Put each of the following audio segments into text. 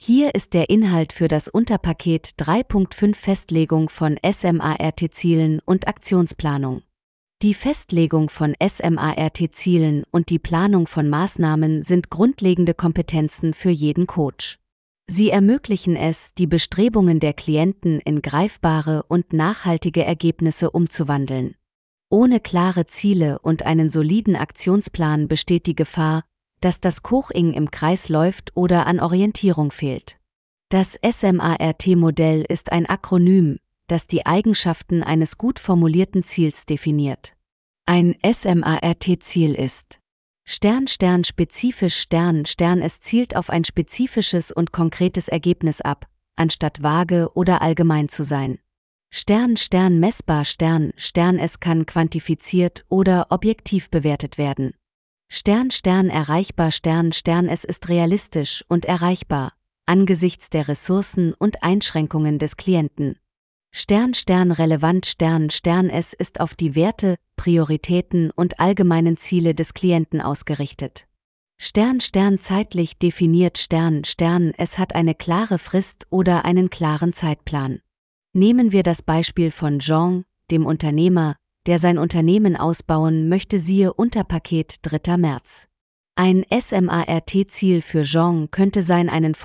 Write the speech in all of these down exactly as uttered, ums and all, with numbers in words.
Hier ist der Inhalt für das Unterpaket drei Punkt fünf Festlegung von SMART-Zielen und Aktionsplanung. Die Festlegung von SMART-Zielen und die Planung von Maßnahmen sind grundlegende Kompetenzen für jeden Coach. Sie ermöglichen es, die Bestrebungen der Klienten in greifbare und nachhaltige Ergebnisse umzuwandeln. Ohne klare Ziele und einen soliden Aktionsplan besteht die Gefahr, dass das Coaching im Kreis läuft oder an Orientierung fehlt. Das SMART-Modell ist ein Akronym, das die Eigenschaften eines gut formulierten Ziels definiert. Ein SMART-Ziel ist Stern Stern spezifisch Stern Stern es zielt auf ein spezifisches und konkretes Ergebnis ab, anstatt vage oder allgemein zu sein. Stern Stern messbar Stern Stern es kann quantifiziert oder objektiv bewertet werden. Stern Stern erreichbar Stern Stern es ist realistisch und erreichbar, angesichts der Ressourcen und Einschränkungen des Klienten. Stern Stern relevant Stern Stern es ist auf die Werte, Prioritäten und allgemeinen Ziele des Klienten ausgerichtet. Stern Stern zeitlich definiert Stern Stern es hat eine klare Frist oder einen klaren Zeitplan. Nehmen wir das Beispiel von Jean, dem Unternehmer, der sein Unternehmen ausbauen möchte, siehe Unterpaket dritter März. Ein SMART-Ziel für Jean könnte sein, einen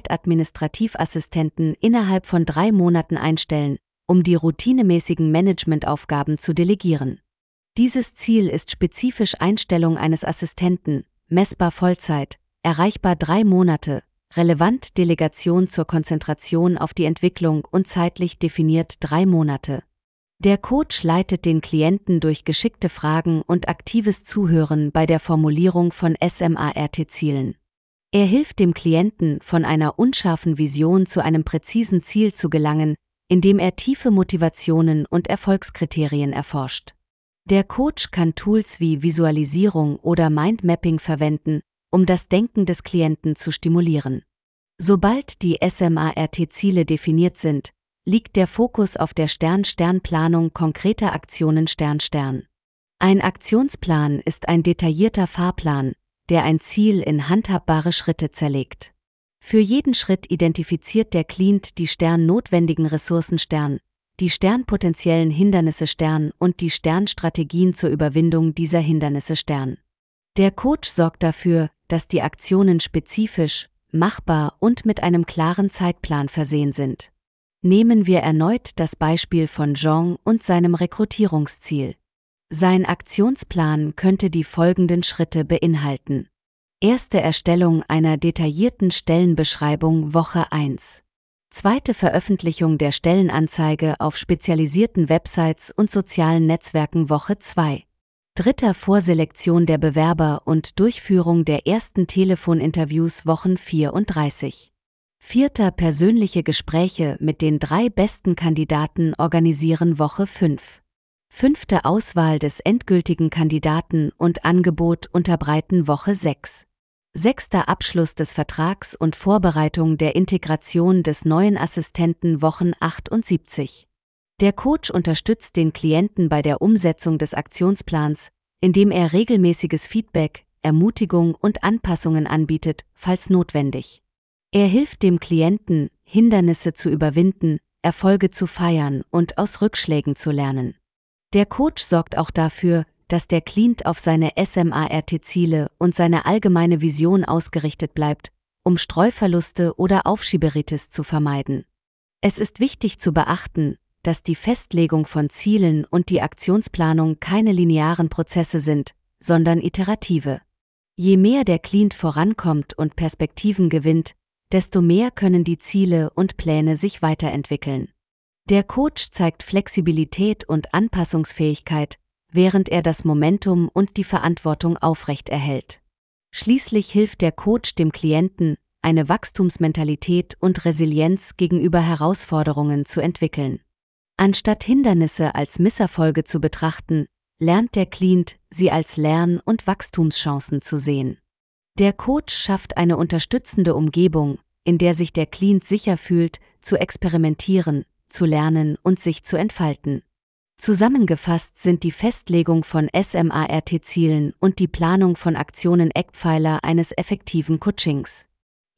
Vollzeit-Administrativassistenten innerhalb von drei Monaten einstellen, um die routinemäßigen Managementaufgaben zu delegieren. Dieses Ziel ist spezifisch Einstellung eines Assistenten, messbar Vollzeit, erreichbar drei Monate, relevant Delegation zur Konzentration auf die Entwicklung und zeitlich definiert drei Monate. Der Coach leitet den Klienten durch geschickte Fragen und aktives Zuhören bei der Formulierung von SMART-Zielen. Er hilft dem Klienten, von einer unscharfen Vision zu einem präzisen Ziel zu gelangen, indem er tiefe Motivationen und Erfolgskriterien erforscht. Der Coach kann Tools wie Visualisierung oder Mindmapping verwenden, um das Denken des Klienten zu stimulieren. Sobald die SMART-Ziele definiert sind, liegt der Fokus auf der Stern-Stern-Planung konkreter Aktionen Stern-Stern. Ein Aktionsplan ist ein detaillierter Fahrplan, der ein Ziel in handhabbare Schritte zerlegt. Für jeden Schritt identifiziert der Klient die Stern-notwendigen Ressourcen Stern, die Stern-potenziellen Hindernisse Stern und die Stern-Strategien zur Überwindung dieser Hindernisse Stern. Der Coach sorgt dafür, dass die Aktionen spezifisch, machbar und mit einem klaren Zeitplan versehen sind. Nehmen wir erneut das Beispiel von Jean und seinem Rekrutierungsziel. Sein Aktionsplan könnte die folgenden Schritte beinhalten. Erste Erstellung einer detaillierten Stellenbeschreibung Woche eins. Zweite Veröffentlichung der Stellenanzeige auf spezialisierten Websites und sozialen Netzwerken Woche zwei. Dritter Vorselektion der Bewerber und Durchführung der ersten Telefoninterviews Wochen vierunddreißig. Vierter persönliche Gespräche mit den drei besten Kandidaten organisieren Woche fünf. Fünfte Auswahl des endgültigen Kandidaten und Angebot unterbreiten Woche sechs. Sechster Abschluss des Vertrags und Vorbereitung der Integration des neuen Assistenten Wochen achtundsiebzig. Der Coach unterstützt den Klienten bei der Umsetzung des Aktionsplans, indem er regelmäßiges Feedback, Ermutigung und Anpassungen anbietet, falls notwendig. Er hilft dem Klienten, Hindernisse zu überwinden, Erfolge zu feiern und aus Rückschlägen zu lernen. Der Coach sorgt auch dafür, dass der Klient auf seine SMART-Ziele und seine allgemeine Vision ausgerichtet bleibt, um Streuverluste oder Aufschieberitis zu vermeiden. Es ist wichtig zu beachten, dass die Festlegung von Zielen und die Aktionsplanung keine linearen Prozesse sind, sondern iterative. Je mehr der Klient vorankommt und Perspektiven gewinnt, desto mehr können die Ziele und Pläne sich weiterentwickeln. Der Coach zeigt Flexibilität und Anpassungsfähigkeit, während er das Momentum und die Verantwortung aufrecht erhält. Schließlich hilft der Coach dem Klienten, eine Wachstumsmentalität und Resilienz gegenüber Herausforderungen zu entwickeln. Anstatt Hindernisse als Misserfolge zu betrachten, lernt der Klient, sie als Lern- und Wachstumschancen zu sehen. Der Coach schafft eine unterstützende Umgebung, in der sich der Klient sicher fühlt, zu experimentieren, zu lernen und sich zu entfalten. Zusammengefasst sind die Festlegung von SMART-Zielen und die Planung von Aktionen Eckpfeiler eines effektiven Coachings.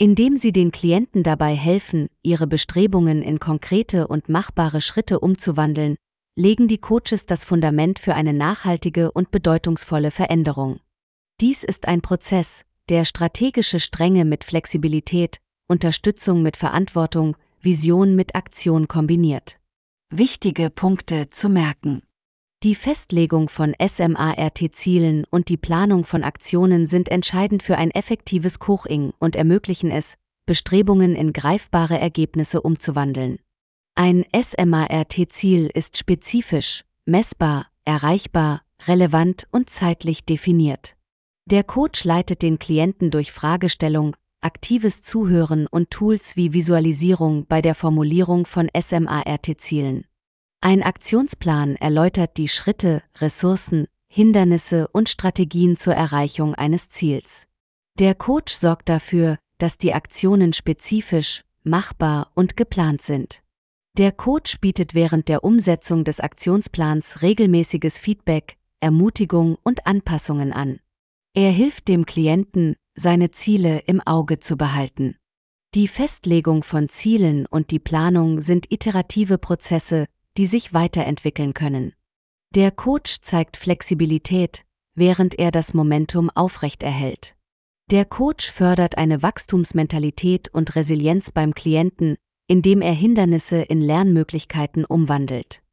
Indem sie den Klienten dabei helfen, ihre Bestrebungen in konkrete und machbare Schritte umzuwandeln, legen die Coaches das Fundament für eine nachhaltige und bedeutungsvolle Veränderung. Dies ist ein Prozess, der strategische Stränge mit Flexibilität, Unterstützung mit Verantwortung, Vision mit Aktion kombiniert. Wichtige Punkte zu merken. Die Festlegung von SMART-Zielen und die Planung von Aktionen sind entscheidend für ein effektives Coaching und ermöglichen es, Bestrebungen in greifbare Ergebnisse umzuwandeln. Ein SMART-Ziel ist spezifisch, messbar, erreichbar, relevant und zeitlich definiert. Der Coach leitet den Klienten durch Fragestellung, aktives Zuhören und Tools wie Visualisierung bei der Formulierung von SMART-Zielen. Ein Aktionsplan erläutert die Schritte, Ressourcen, Hindernisse und Strategien zur Erreichung eines Ziels. Der Coach sorgt dafür, dass die Aktionen spezifisch, machbar und geplant sind. Der Coach bietet während der Umsetzung des Aktionsplans regelmäßiges Feedback, Ermutigung und Anpassungen an. Er hilft dem Klienten, seine Ziele im Auge zu behalten. Die Festlegung von Zielen und die Planung sind iterative Prozesse, die sich weiterentwickeln können. Der Coach zeigt Flexibilität, während er das Momentum aufrechterhält. Der Coach fördert eine Wachstumsmentalität und Resilienz beim Klienten, indem er Hindernisse in Lernmöglichkeiten umwandelt.